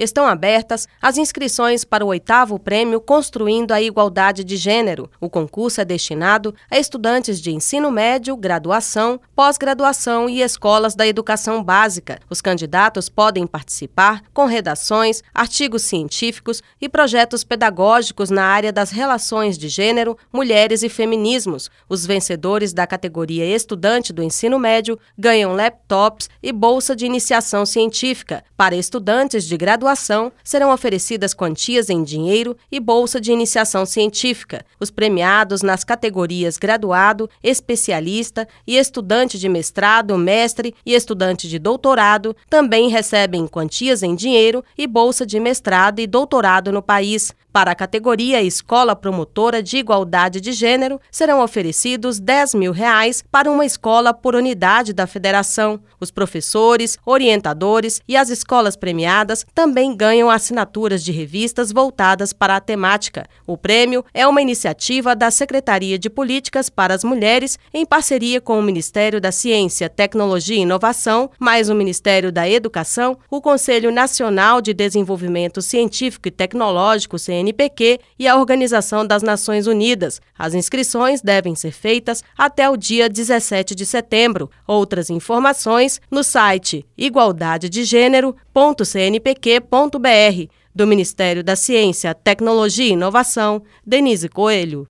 Estão abertas as inscrições para o 8º Prêmio Construindo a Igualdade de Gênero. O concurso é destinado a estudantes de ensino médio, graduação, pós-graduação e escolas da educação básica. Os candidatos podem participar com redações, artigos científicos e projetos pedagógicos na área das relações de gênero, mulheres e feminismos. Os vencedores da categoria Estudante do Ensino Médio ganham laptops e bolsa de iniciação científica. Para estudantes de graduação, serão oferecidas quantias em dinheiro e bolsa de iniciação científica. Os premiados nas categorias graduado, especialista e estudante de mestrado, mestre e estudante de doutorado também recebem quantias em dinheiro e bolsa de mestrado e doutorado no país. Para a categoria Escola Promotora de Igualdade de Gênero, serão oferecidos R$10 mil para uma escola por unidade da federação. Os professores, orientadores e as escolas premiadas também ganham assinaturas de revistas voltadas para a temática. O prêmio é uma iniciativa da Secretaria de Políticas para as Mulheres, em parceria com o Ministério da Ciência, Tecnologia e Inovação, mais o Ministério da Educação, o Conselho Nacional de Desenvolvimento Científico e Tecnológico, CNPq, e a Organização das Nações Unidas. As inscrições devem ser feitas até o dia 17 de setembro. Outras informações no site igualdadedegênero.cnpq.br. Do Ministério da Ciência, Tecnologia e Inovação, Denise Coelho.